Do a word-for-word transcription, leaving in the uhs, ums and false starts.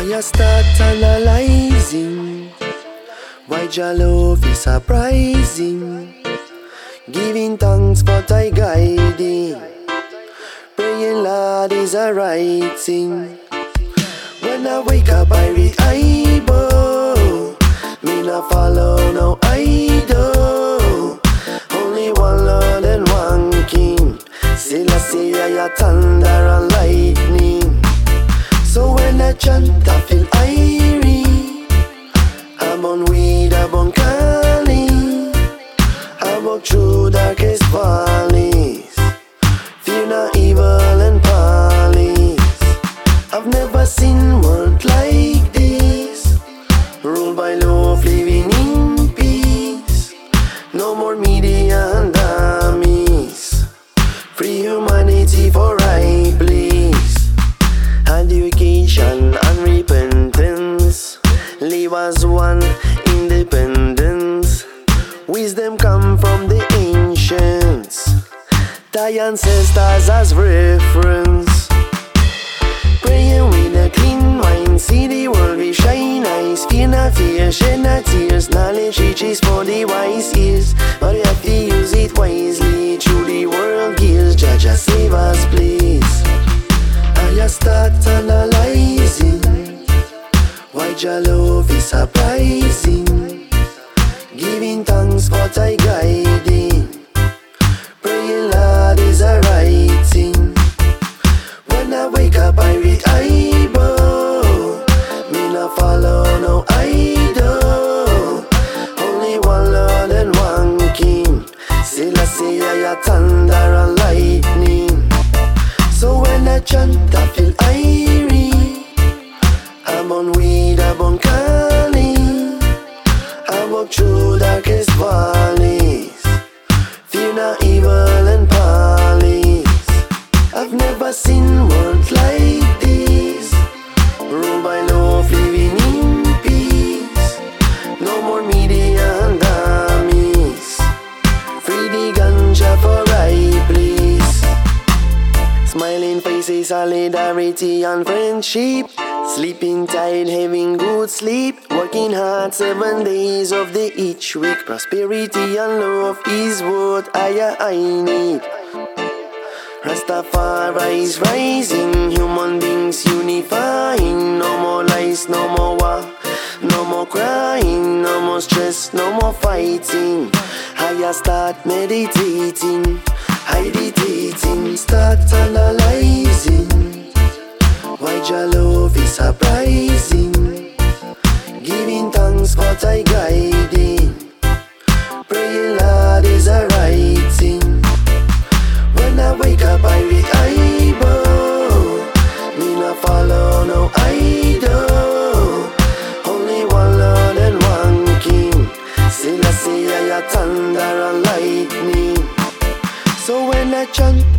I start analyzing why your love is surprising. Giving thanks for thy guiding. Praying Lord is a right thing. When I wake up I read Bible. Me not follow no idol. Only one Lord and one King. Still I see I thunder and lightning. So when I chant I feel irie. I'm on weed, I'm on Cali. I walk through darkest valleys. Fear not evil and police. I've never seen world like this. Ruled by love, living in peace. No more media and dummies. Free humanity for I please. Education and repentance. Leave us one independence. Wisdom come from the ancients. Thy ancestors as reference. Praying with a clean mind. See the world with shine eyes. Fear not fear, shed not tears. Knowledge reaches for the wise ears. But we have to use it wisely. Through the world gears. Judge us, save us please. I start analyzing why your love is surprising. Giving thanks for thy guiding. Praying Lord is a right thing. When I wake up I read Bible. Me not follow no idol. Only one Lord and one King. Still I say I thunder and lightning. So when I chant I feel irie. I'm on weed, I'm on Cali. I walk through darkest valleys. Fear not evil and police. I've never seen world like this. Ruled by love, living in peace. No more media and dummies. Free the ganja for I please. Smiling faces, solidarity and friendship. Sleeping tight, having good sleep. Working hard seven days of the each week. Prosperity and love is what I, I need. Rastafari is rising. Human beings unifying. No more lies, no more war. No more crying, no more stress, no more fighting. I start meditating. Meditating, start analyzing why your love is surprising. Giving thanks for thy guiding. Praying Lord is a right thing. When I wake up I read Bible. Me not follow no idol. Only one Lord and one King. Still I say I thunder and lightning. So when I chant